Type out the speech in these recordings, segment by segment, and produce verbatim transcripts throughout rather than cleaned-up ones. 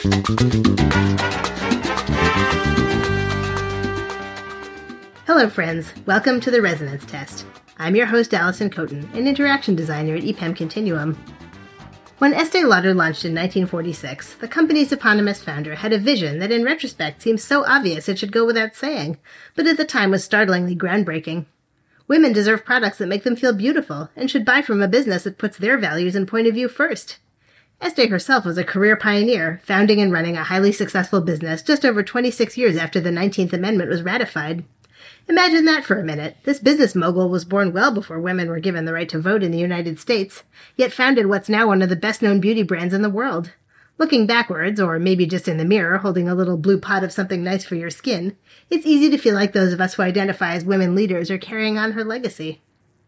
Hello, friends. Welcome to the Resonance Test. I'm your host, Allison Coten, an interaction designer at E P A M Continuum. When Estee Lauder launched in nineteen forty-six, the company's eponymous founder had a vision that in retrospect seems so obvious it should go without saying, but at the time was startlingly groundbreaking. Women deserve products that make them feel beautiful and should buy from a business that puts their values and point of view first. Estee herself was a career pioneer, founding and running a highly successful business just over twenty-six years after the nineteenth Amendment was ratified. Imagine that for a minute. This business mogul was born well before women were given the right to vote in the United States, yet founded what's now one of the best-known beauty brands in the world. Looking backwards, or maybe just in the mirror, holding a little blue pot of something nice for your skin, it's easy to feel like those of us who identify as women leaders are carrying on her legacy.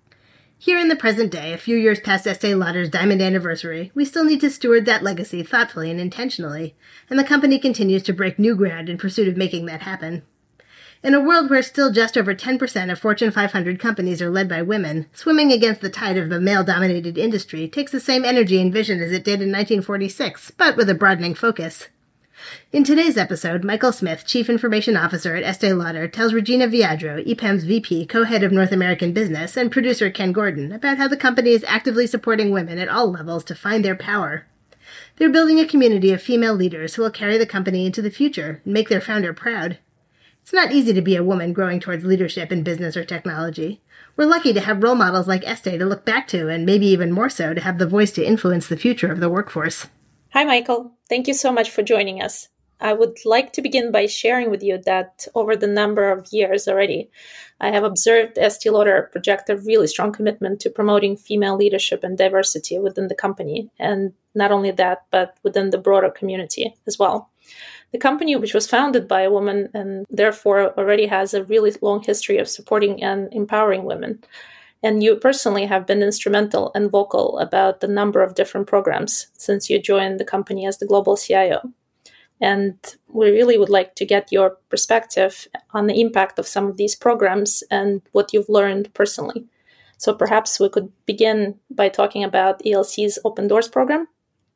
Here in the present day, a few years past Estee Lauder's diamond anniversary, we still need to steward that legacy thoughtfully and intentionally, and the company continues to break new ground in pursuit of making that happen. In a world where still just over ten percent of Fortune five hundred companies are led by women, swimming against the tide of the male-dominated industry takes the same energy and vision as it did in nineteen forty-six, but with a broadening focus. In today's episode, Michael Smith, Chief Information Officer at Estee Lauder, tells Regina Viadro, E P A M's V P, co-head of North American Business, and producer Ken Gordon, about how the company is actively supporting women at all levels to find their power. They're building a community of female leaders who will carry the company into the future and make their founder proud. It's not easy to be a woman growing towards leadership in business or technology. We're lucky to have role models like Estee to look back to, and maybe even more so to have the voice to influence the future of the workforce. Hi, Michael. Thank you so much for joining us. I would like to begin by sharing with you that over the number of years already, I have observed Estee Lauder project a really strong commitment to promoting female leadership and diversity within the company. And not only that, but within the broader community as well. The company, which was founded by a woman and therefore already has a really long history of supporting and empowering women. And you personally have been instrumental and vocal about the number of different programs since you joined the company as the global C I O. And we really would like to get your perspective on the impact of some of these programs and what you've learned personally. So perhaps we could begin by talking about E L C's Open Doors program.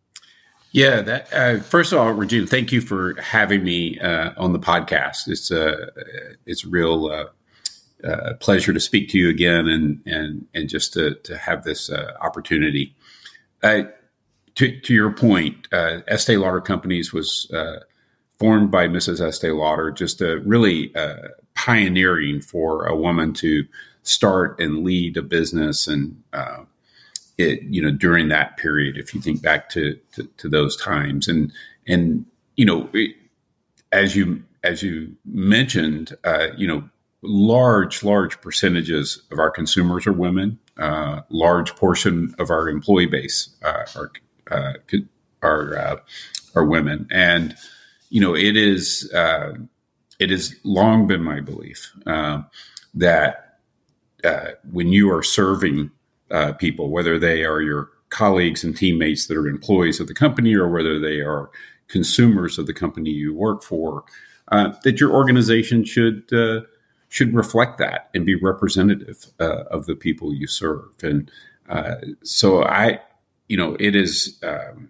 Yeah, that, uh, first of all, Regina, thank you for having me uh, on the podcast. It's a it's a real uh, uh, pleasure to speak to you again, and and and just to to have this uh, opportunity. Uh, to to your point, uh, Estee Lauder Companies was uh, formed by Missus Estee Lauder, just a really uh, pioneering for a woman to start and lead a business and. Uh, It, you know, during that period, if you think back to, to, to those times, and and you know, it, as you as you mentioned, uh, you know, large large percentages of our consumers are women. Uh, large portion of our employee base uh, are uh, are uh, are women, and you know, it is uh, it has long been my belief uh, that uh, when you are serving Uh, people, whether they are your colleagues and teammates that are employees of the company or whether they are consumers of the company you work for, uh, that your organization should uh, should reflect that and be representative uh, of the people you serve. And uh, so I, you know, it is um,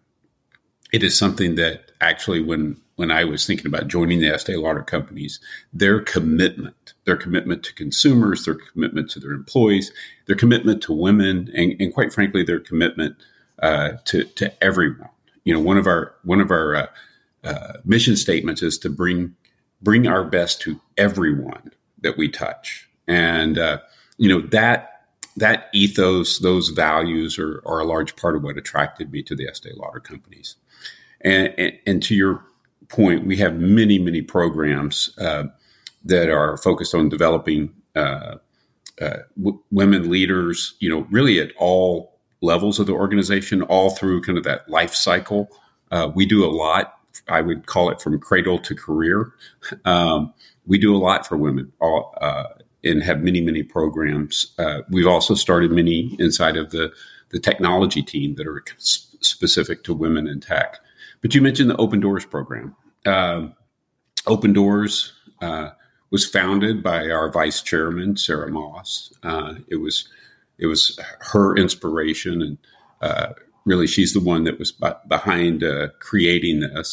it is something that actually when when I was thinking about joining the Estee Lauder Companies, their commitment, their commitment to consumers, their commitment to their employees, their commitment to women, and, and quite frankly, their commitment uh, to to everyone. You know, one of our one of our uh, uh, mission statements is to bring bring our best to everyone that we touch, and uh, you know that that ethos, those values, are, are a large part of what attracted me to the Estee Lauder Companies. And, and, and to your point, we have many, many programs uh, that are focused on developing uh, uh, w- women leaders, you know, really at all levels of the organization, all through kind of that life cycle. Uh, we do a lot. I would call it from cradle to career. Um, we do a lot for women all, uh, and have many, many programs. Uh, we've also started many inside of the, the technology team that are specific to women in tech. But you mentioned the Open Doors program. Uh, Open Doors uh, was founded by our vice chairman, Sarah Moss. Uh, it was it was her inspiration, and uh, really she's the one that was b- behind uh, creating this.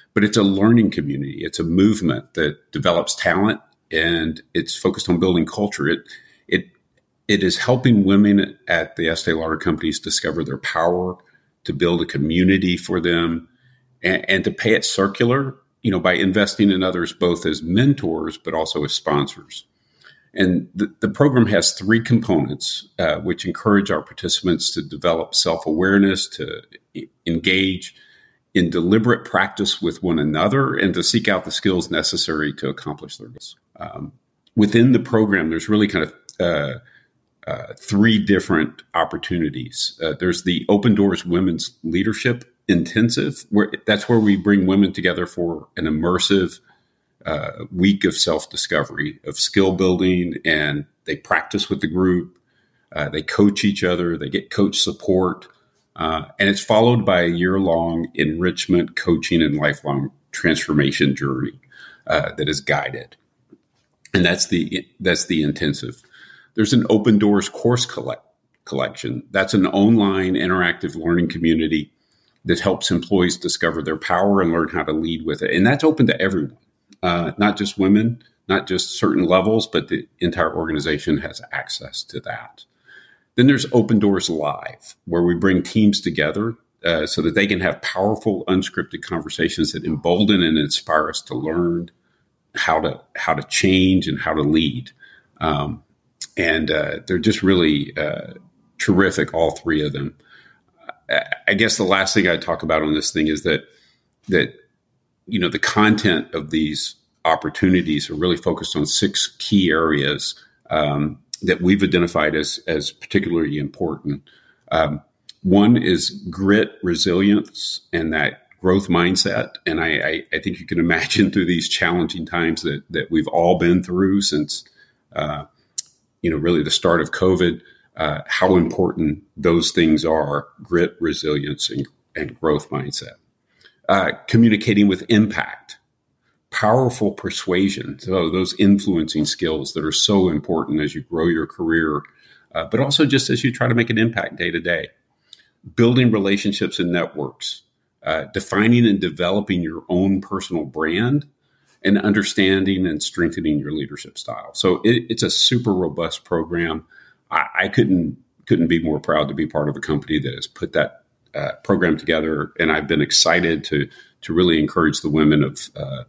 but it's a learning community. It's a movement that develops talent, and it's focused on building culture. It it it is helping women at the Estee Lauder companies discover their power, to build a community for them, and, and to pay it circular, you know, by investing in others both as mentors but also as sponsors. And the, the program has three components, uh, which encourage our participants to develop self-awareness, to engage in deliberate practice with one another, and to seek out the skills necessary to accomplish their goals. Um, within the program, there's really kind of uh, uh, three different opportunities. Uh, there's the Open Doors Women's Leadership Intensive, where that's where we bring women together for an immersive uh, week of self-discovery, of skill building, and they practice with the group. Uh, they coach each other. They get coach support. Uh, and it's followed by a year-long enrichment, coaching, and lifelong transformation journey uh, that is guided. And that's the that's the intensive. There's an Open Doors course collect, collection. That's an online interactive learning community that helps employees discover their power and learn how to lead with it. And that's open to everyone, uh, not just women, not just certain levels, but the entire organization has access to that. Then there's Open Doors Live, where we bring teams together uh, so that they can have powerful, unscripted conversations that embolden and inspire us to learn how to how to change and how to lead. Um, and uh, they're just really uh, terrific, all three of them. I guess the last thing I talk about on this thing is that that you know the content of these opportunities are really focused on six key areas um, that we've identified as as particularly important. Um, one is grit, resilience, and that growth mindset. And I, I, I think you can imagine through these challenging times that that we've all been through since uh, you know really the start of COVID. Uh, how important those things are: grit, resilience, and, and growth mindset. Uh, communicating with impact, powerful persuasion. So those influencing skills that are so important as you grow your career, uh, but also just as you try to make an impact day to day. Building relationships and networks, uh, defining and developing your own personal brand, and understanding and strengthening your leadership style. So it, it's a super robust program. I, I couldn't couldn't be more proud to be part of a company that has put that uh, program together, and I've been excited to to really encourage the women of uh,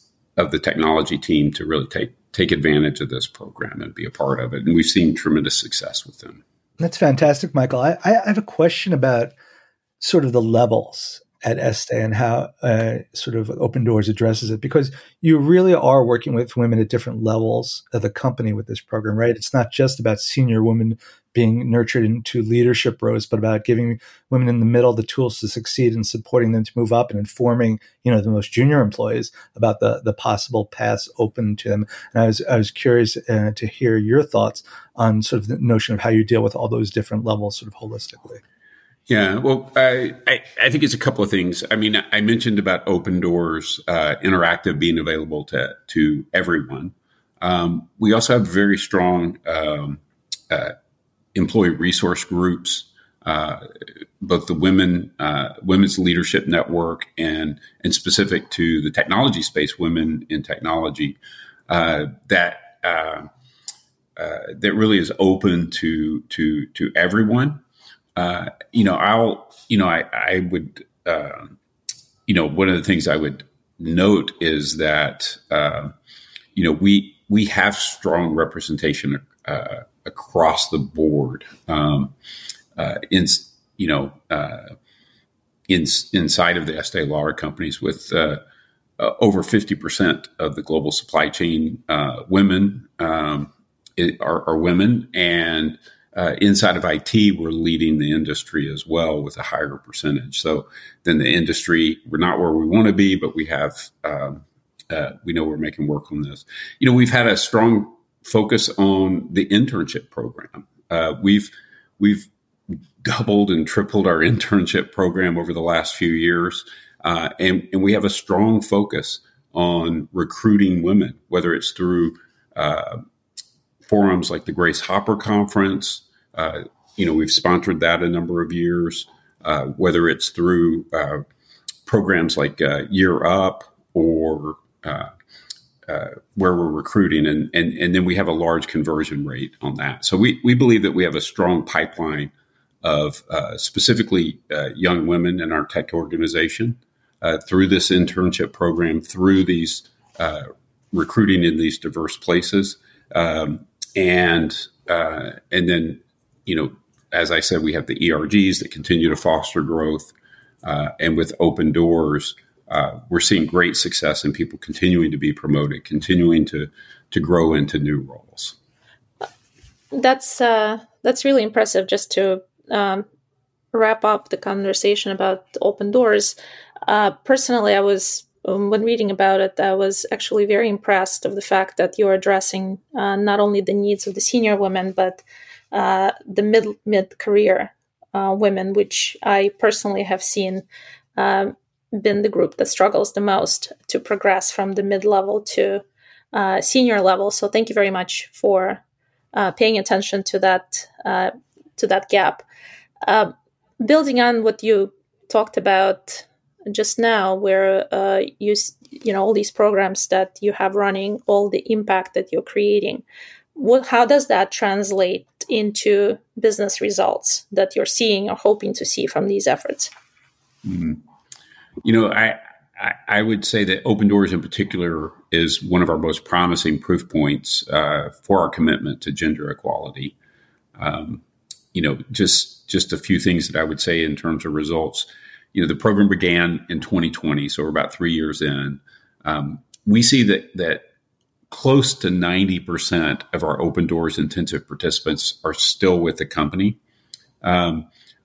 of the technology team to really take take advantage of this program and be a part of it. And we've seen tremendous success with them. That's fantastic, Michael. I, I have a question about sort of the levels at Estee and how uh, sort of Open Doors addresses it, because you really are working with women at different levels of the company with this program, right? It's not just about senior women being nurtured into leadership roles, but about giving women in the middle the tools to succeed and supporting them to move up and informing, you know, the most junior employees about the the possible paths open to them. And I was I was curious uh, to hear your thoughts on sort of the notion of how you deal with all those different levels sort of holistically. Yeah, well, I, I, I think it's a couple of things. I mean, I mentioned about Open Doors uh, Interactive being available to to everyone. Um, we also have very strong um, uh, employee resource groups, uh, both the women uh, Women's Leadership Network and and specific to the technology space, Women in Technology, uh, that uh, uh, that really is open to to to everyone. Uh, you know, I'll, you know, I, I would, uh, you know, one of the things I would note is that, uh, you know, we, we have strong representation, uh, across the board, um, uh, in, you know, uh, in, inside of the Estee Lauder companies with, uh, uh, over fifty percent of the global supply chain, uh, women, um, are, are women, and, Uh, inside of I T, we're leading the industry as well with a higher percentage. So then the industry, we're not where we want to be, but we have, um, uh, we know we're making work on this. You know, we've had a strong focus on the internship program. Uh, we've, we've doubled and tripled our internship program over the last few years. Uh, and, and we have a strong focus on recruiting women, whether it's through, uh, forums like the Grace Hopper Conference. Uh, you know, we've sponsored that a number of years, uh, whether it's through uh, programs like uh, Year Up or uh, uh, where we're recruiting, and, and and then we have a large conversion rate on that. So we we believe that we have a strong pipeline of uh, specifically uh, young women in our tech organization uh, through this internship program, through these uh, recruiting in these diverse places, um, and uh, and then you know, as I said, we have the E R Gs that continue to foster growth, uh, and with Open Doors. Uh, we're seeing great success in people continuing to be promoted, continuing to to grow into new roles. That's uh, that's really impressive. Just to um, wrap up the conversation about Open Doors, uh, personally, I was um, when reading about it, I was actually very impressed of the fact that you're addressing uh, not only the needs of the senior women, but uh, the mid mid career uh, women, which I personally have seen. Um, been the group that struggles the most to progress from the mid-level to uh, senior level. So thank you very much for uh, paying attention to that uh, to that gap. Uh, building on what you talked about just now, where uh, you you know all these programs that you have running, all the impact that you're creating, what, how does that translate into business results that you're seeing or hoping to see from these efforts? Mm-hmm. You know, I, I I would say that Open Doors in particular is one of our most promising proof points uh, for our commitment to gender equality. Um, you know, just just a few things that I would say in terms of results. You know, the program began in twenty twenty, so we're about three years in. Um, we see that that close to ninety percent of our Open Doors intensive participants are still with the company. Um,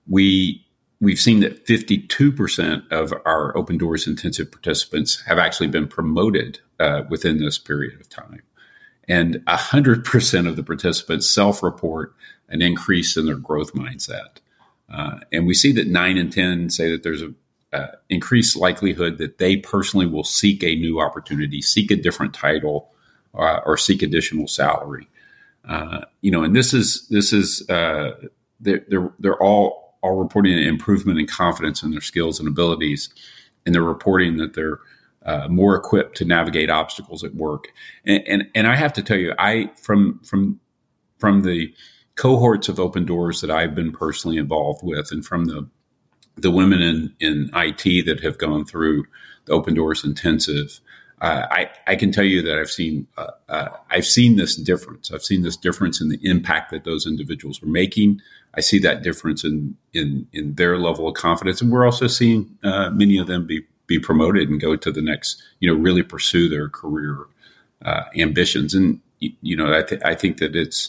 we We've seen that fifty-two percent of our Open Doors intensive participants have actually been promoted uh, within this period of time. And one hundred percent of the participants self-report an increase in their growth mindset. Uh, and we see that nine in ten say that there's an uh, increased likelihood that they personally will seek a new opportunity, seek a different title, uh, or seek additional salary. Uh, you know, and this is, this is uh, they're, they're, they're all are reporting an improvement in confidence in their skills and abilities. And they're reporting that they're uh, more equipped to navigate obstacles at work. And, and, and I have to tell you, I, from, from, from the cohorts of Open Doors that I've been personally involved with, and from the, the women in, in I T that have gone through the Open Doors intensive, uh, I, I can tell you that I've seen, uh, uh, I've seen this difference. I've seen this difference in the impact that those individuals are making. I see that difference in, in, in their level of confidence. And we're also seeing uh, many of them be, be promoted and go to the next, you know, really pursue their career uh, ambitions. And, you know, I, th- I think that it's,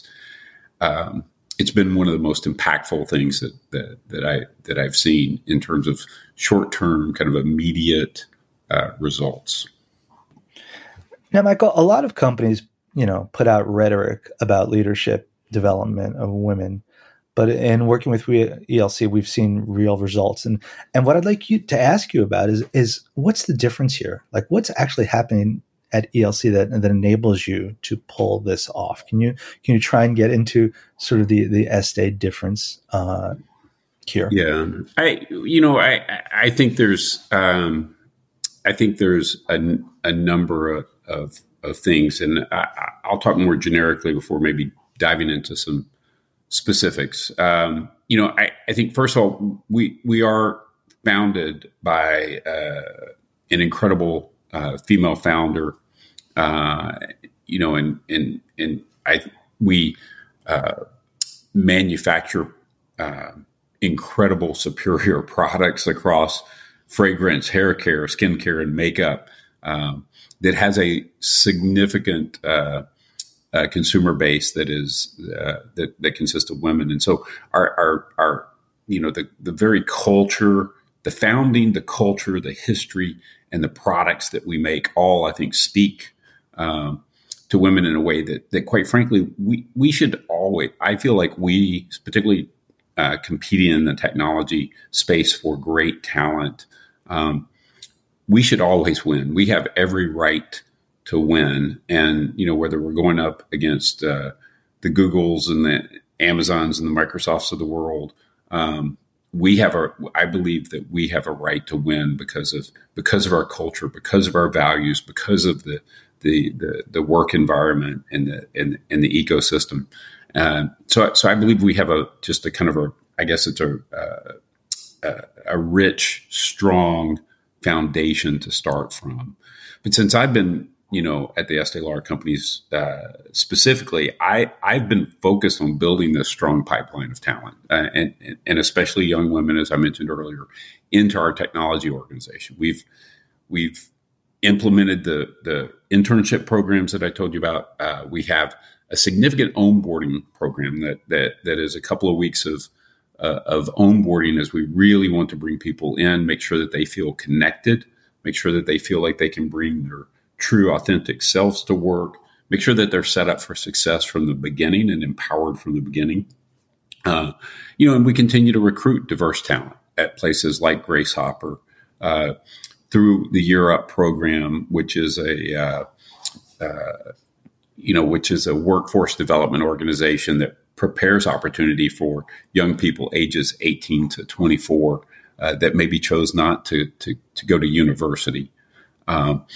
um, it's been one of the most impactful things that, that, that I, that I've seen in terms of short-term kind of immediate uh, results. Now, Michael, a lot of companies, you know, put out rhetoric about leadership development of women. But in working with E L C, we've seen real results. And and what I'd like you to ask you about is, is what's the difference here? Like, what's actually happening at E L C that, that enables you to pull this off? Can you can you try and get into sort of the, the Estee difference uh, here? Yeah, I you know I I think there's um, I think there's a, a number of, of of things, and I, I'll talk more generically before maybe diving into some specifics. Um, you know, I, I think first of all, we we are founded by uh, an incredible uh, female founder. Uh, you know, and and and I we uh, manufacture uh, incredible superior products across fragrance, hair care, skin care, and makeup um, that has a significant uh, Uh, consumer base that is uh, that that consists of women, and so our our our you know the the very culture, the founding, the culture, the history, and the products that we make all I think speak um, to women in a way that that quite frankly we we should always. I feel like we, particularly uh, competing in the technology space for great talent, um, we should always win. We have every right to win. And, you know, whether we're going up against uh, the Googles and the Amazons and the Microsofts of the world, um, we have a, I believe that we have a right to win because of, because of our culture, because of our values, because of the, the, the, the work environment and the, and, and the ecosystem. Uh, so, so I believe we have a, just a kind of a, I guess it's a, uh, a, a rich, strong foundation to start from. But since I've been, you know, at the Estee Lauder companies uh, specifically, I, I've been focused on building this strong pipeline of talent, uh, and, and especially young women, as I mentioned earlier, into our technology organization. We've we've implemented the the internship programs that I told you about. Uh, we have a significant onboarding program that that that is a couple of weeks of uh, of onboarding, as we really want to bring people in, make sure that they feel connected, make sure that they feel like they can bring their true, authentic selves to work, make sure that they're set up for success from the beginning and empowered from the beginning. Uh, you know, and we continue to recruit diverse talent at places like Grace Hopper, uh, through the Year Up program, which is a, uh, uh, you know, which is a workforce development organization that prepares opportunity for young people ages eighteen to twenty-four uh, that maybe chose not to, to, to go to university. Um,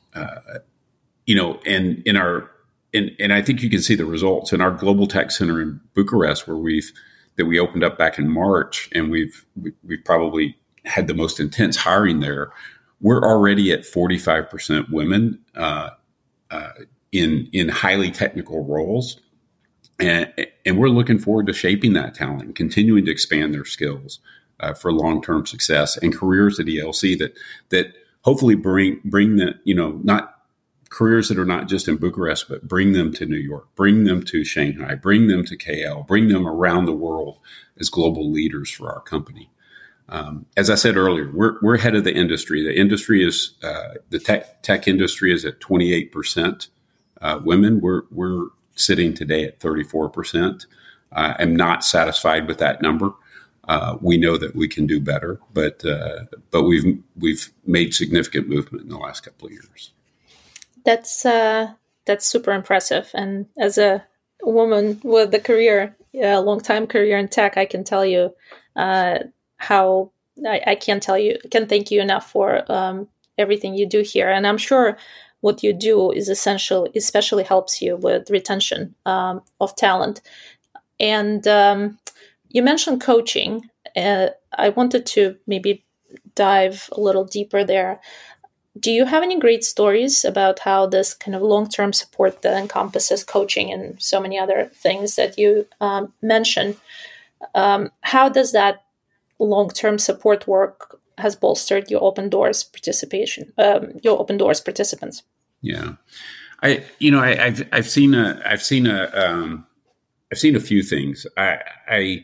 Uh, you know, and in our, and, and I think you can see the results in our Global Tech Center in Bucharest, where we've, that we opened up back in March, and we've, we, we've probably had the most intense hiring there. We're already at forty-five percent women uh, uh, in, in highly technical roles. And, and we're looking forward to shaping that talent and continuing to expand their skills uh, for long-term success and careers at E L C that, that, hopefully bring bring the, you know, not careers that are not just in Bucharest, but bring them to New York, bring them to Shanghai, bring them to K L, bring them around the world as global leaders for our company. Um, as I said earlier, we're we're ahead of the industry. The industry is uh, the tech tech industry is at twenty-eight percent uh, women. We're we're sitting today at thirty-four percent. Uh, I'm not satisfied with that number. Uh, we know that we can do better, but uh, but we've we've made significant movement in the last couple of years. That's uh, that's super impressive. And as a woman with a career, a long time career in tech, I can tell you uh, how I, I can't tell you can thank you enough for um, everything you do here. And I'm sure what you do is essential, especially helps you with retention um, of talent. And um, you mentioned coaching. Uh, I wanted to maybe dive a little deeper there. Do you have any great stories about how this kind of long-term support that encompasses coaching and so many other things that you um, mentioned, um, how does that long-term support work has bolstered your Open Doors participation, um, your Open Doors participants? Yeah, I, you know, I, I've I've seen a I've seen a um, I've seen a few things. I I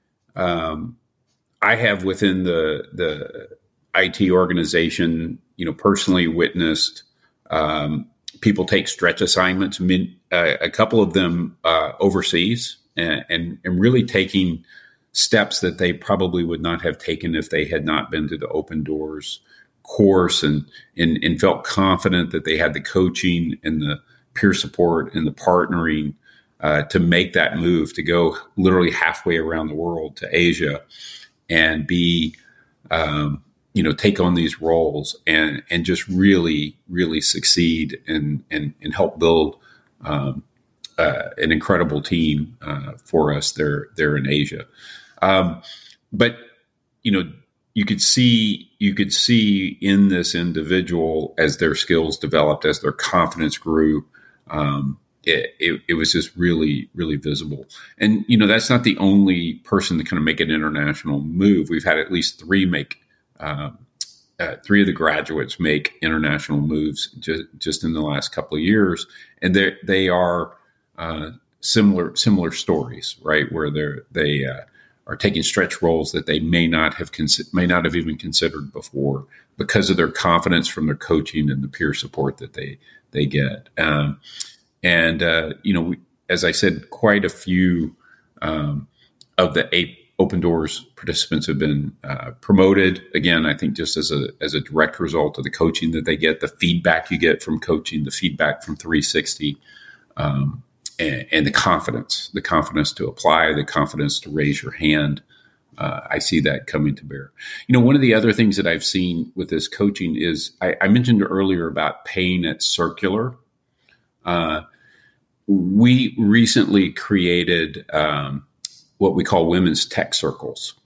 um, I have within the the I T organization, you know, personally witnessed um, people take stretch assignments, min, uh, a couple of them uh, overseas, and, and and really taking steps that they probably would not have taken if they had not been to the Open Doors course, and and, and felt confident that they had the coaching and the peer support and the partnering uh, to make that move, to go literally halfway around the world to Asia and be, um, you know, take on these roles and and just really, really succeed and and, and help build um, uh, an incredible team uh, for us there there in Asia. Um, but you know, you could see you could see in this individual, as their skills developed, as their confidence grew, um, it, it, it was just really, really visible. And you know, that's not the only person to kind of make an international move. We've had at least three make um, uh, three of the graduates make international moves just just in the last couple of years, and they they are uh, similar similar stories, right? Where they're they uh, are taking stretch roles that they may not have consi- may not have even considered before, because of their confidence from their coaching and the peer support that they they get. Um, and uh, you know, we, as I said, quite a few um, of the eight Open Doors participants have been uh, promoted. Again, I think just as a as a direct result of the coaching that they get, the feedback you get from coaching, the feedback from three sixty. Um, And, and the confidence, the confidence to apply, the confidence to raise your hand uh, I see that coming to bear. You know, one of the other things that I've seen with this coaching is I, I mentioned earlier about paying it circular. Uh, we recently created um, what we call women's tech circles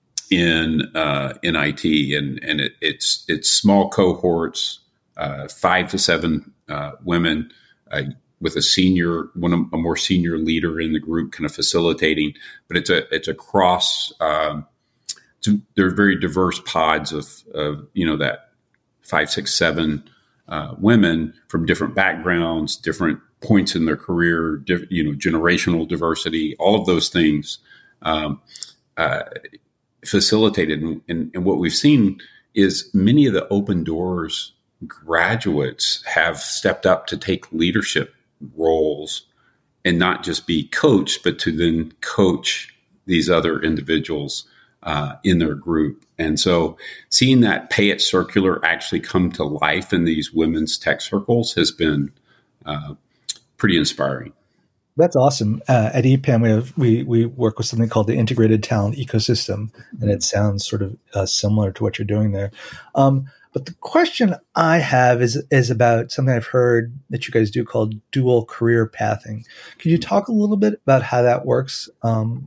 in uh, in I T, and and it, it's it's small cohorts, uh, five to seven uh, women uh, with a senior, one a more senior leader in the group, kind of facilitating. But it's a it's a cross. Um, it's, they're very diverse pods of of you know that five, six, seven uh, women from different backgrounds, different points in their career, diff, you know, generational diversity, all of those things. Um, uh, facilitated. And, and, and what we've seen is many of the Open Doors graduates have stepped up to take leadership roles and not just be coached, but to then coach these other individuals uh, in their group. And so seeing that pay it circular actually come to life in these women's tech circles has been uh, pretty inspiring. That's awesome. Uh, at E P A M, we have we we work with something called the Integrated Talent Ecosystem, and it sounds sort of uh, similar to what you're doing there. Um, but the question I have is is about something I've heard that you guys do called dual career pathing. Can you talk a little bit about how that works um,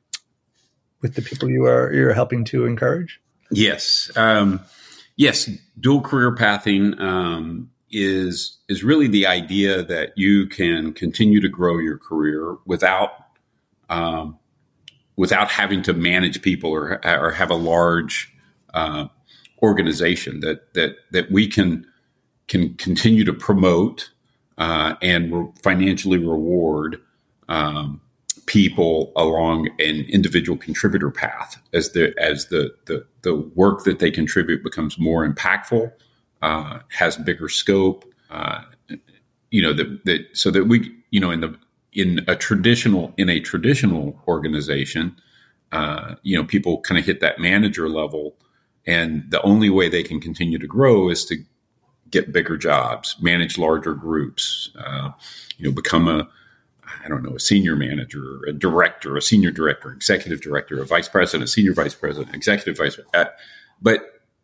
with the people you are you're helping to encourage? Yes, um, yes. Dual career pathing. Um, is is really the idea that you can continue to grow your career without um, without having to manage people or or have a large uh, organization that that that we can can continue to promote uh, and re- financially reward um, people along an individual contributor path as the as the the the work that they contribute becomes more impactful. Uh, has bigger scope, uh, you know, that, that so that we, you know, in the in a traditional in a traditional organization, uh, you know, people kind of hit that manager level, and the only way they can continue to grow is to get bigger jobs, manage larger groups, uh, you know, become a, I don't know, a senior manager, a director, a senior director, executive director, a vice president, senior vice president, executive vice president, uh, but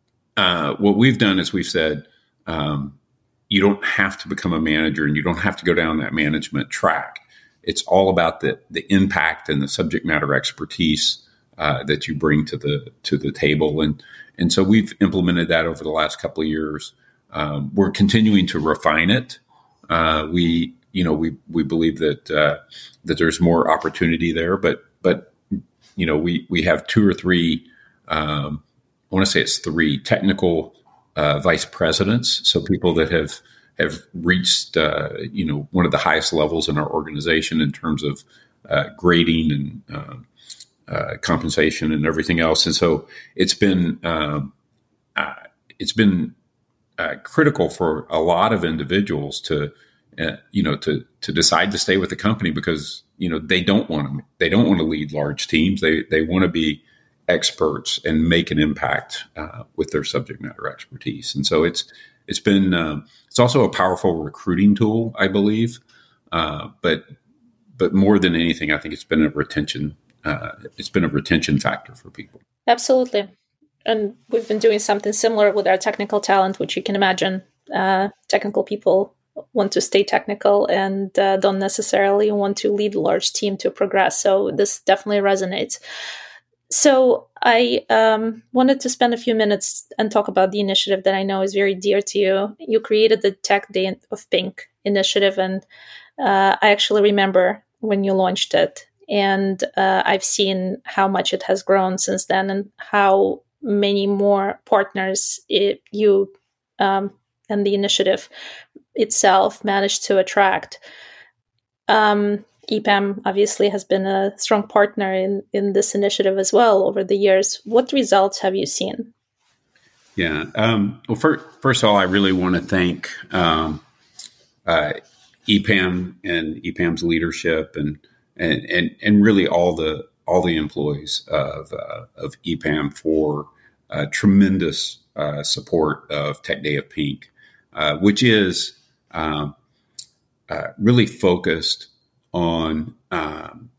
Uh, what we've done is we've said, um, you don't have to become a manager and you don't have to go down that management track. It's all about the the impact and the subject matter expertise uh, that you bring to the to the table. And and so we've implemented that over the last couple of years. Um, we're continuing to refine it. Uh, we you know we we believe that uh, that there's more opportunity there, but but you know we we have two or three. Um, I want to say it's three technical uh, vice presidents. So people that have have reached, uh, you know, one of the highest levels in our organization in terms of uh, grading and uh, uh, compensation and everything else. And so it's been um, uh, it's been uh, critical for a lot of individuals to, uh, you know, to to decide to stay with the company because you know they don't want to they don't want to lead large teams. They they want to be experts and make an impact uh, with their subject matter expertise. And so it's it's been uh, it's also a powerful recruiting tool, I believe. Uh, but but more than anything, I think it's been a retention uh, it's been a retention factor for people. Absolutely, and we've been doing something similar with our technical talent, which you can imagine. Uh, technical people want to stay technical and uh, don't necessarily want to lead a large team to progress. So this definitely resonates. So I um, wanted to spend a few minutes and talk about the initiative that I know is very dear to you. You created the Tech Day of Pink initiative, and uh, I actually remember when you launched it. And uh, I've seen how much it has grown since then and how many more partners it, you um, and the initiative itself managed to attract. Um, E P A M obviously has been a strong partner in, in this initiative as well over the years. What results have you seen? Yeah. Um, well, first, first of all, I really want to thank um, uh, E P A M and E P A M's leadership and and and and really all the all the employees of uh, of E P A M for uh, tremendous uh, support of Tech Day of Pink, uh, which is um, uh, really focused on um,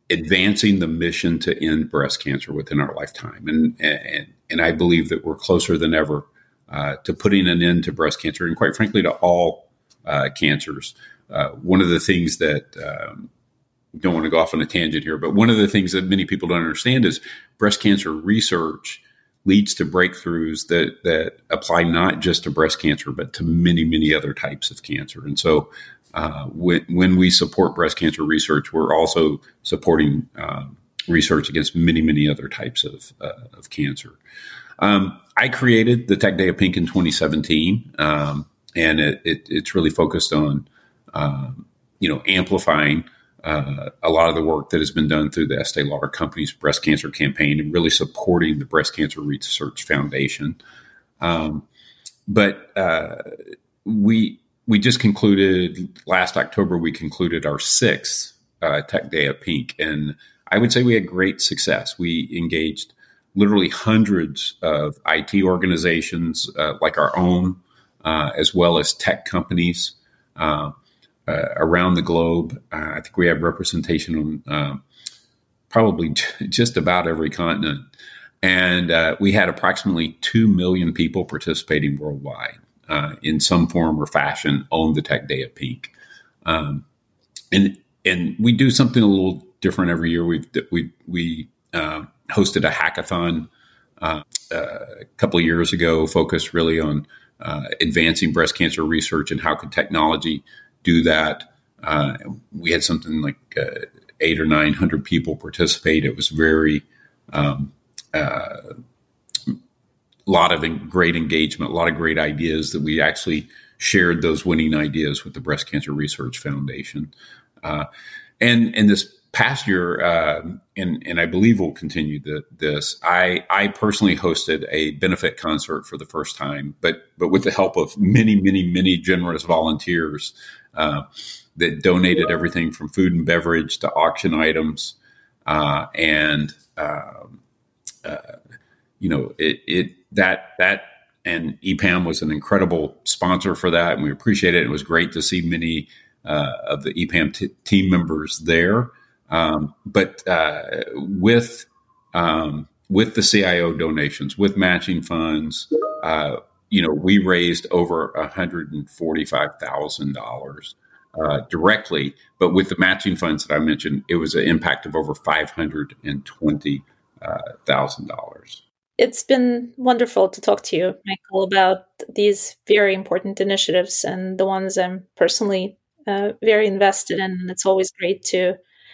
advancing the mission to end breast cancer within our lifetime. And, and, and I believe that we're closer than ever uh, to putting an end to breast cancer and, quite frankly, to all uh, cancers. Uh, one of the things that, um, don't want to go off on a tangent here, but one of the things that many people don't understand is breast cancer research leads to breakthroughs that, that apply not just to breast cancer, but to many, many other types of cancer. And so uh, when, when we support breast cancer research, we're also supporting um, research against many, many other types of, uh, of cancer. Um, I created the Tech Day of Pink in twenty seventeen, um, and it, it, it's really focused on, um, you know, amplifying Uh, a lot of the work that has been done through the Estee Lauder Company's breast cancer campaign and really supporting the Breast Cancer Research Foundation. Um, but uh, we we just concluded, last October, we concluded our sixth uh, Tech Day of Pink. And I would say we had great success. We engaged literally hundreds of I T organizations uh, like our own, uh, as well as tech companies, uh, Uh, around the globe. Uh, I think we have representation on uh, probably j- just about every continent. And uh, we had approximately two million people participating worldwide uh, in some form or fashion on the Tech Day of Pink. Um, and and we do something a little different every year. We've, we we uh, hosted a hackathon uh, uh, a couple of years ago, focused really on uh, advancing breast cancer research and how could technology do that. Uh, we had something like uh, eight or nine hundred people participate. It was very, um, uh, lot of en- great engagement, a lot of great ideas that we actually shared those winning ideas with the Breast Cancer Research Foundation. Uh, and, and this past year, uh, and, and I believe we'll continue the, this, I, I personally hosted a benefit concert for the first time, but, but with the help of many, many, many generous volunteers Uh, that donated everything from food and beverage to auction items. Uh, and, uh, uh, you know, it, it, that, that, and E P A M was an incredible sponsor for that. And we appreciate it. It was great to see many, uh, of the E P A M t- team members there. Um, but, uh, with, um, with the C I O donations, with matching funds, uh, you know, we raised over one hundred forty-five thousand dollars uh, directly, but with the matching funds that I mentioned, it was an impact of over five hundred twenty thousand dollars. It's been wonderful to talk to you, Michael, about these very important initiatives and the ones I'm personally uh, very invested in. It's always great to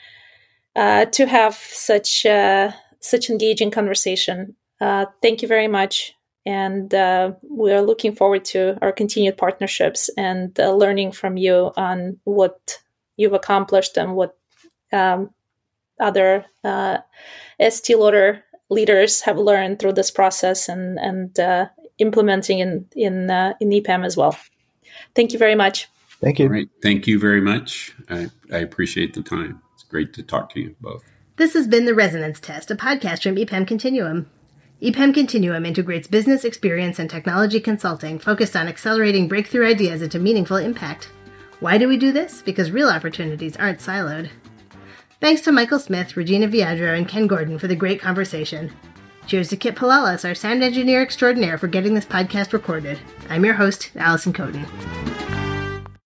uh, to have such uh, such engaging conversation. Uh, thank you very much. And uh, we are looking forward to our continued partnerships and uh, learning from you on what you've accomplished and what um, other uh, Estee Lauder leaders have learned through this process and and uh, implementing in in uh, in E P A M as well. Thank you very much. Thank you. All right. Thank you very much. I, I appreciate the time. It's great to talk to you both. This has been The Resonance Test, a podcast from E P A M Continuum. E P A M Continuum integrates business experience and technology consulting focused on accelerating breakthrough ideas into meaningful impact. Why do we do this? Because real opportunities aren't siloed. Thanks to Michael Smith, Regina Viadro, and Ken Gordon for the great conversation. Cheers to Kit Palalas, our sound engineer extraordinaire, for getting this podcast recorded. I'm your host, Allison Coden.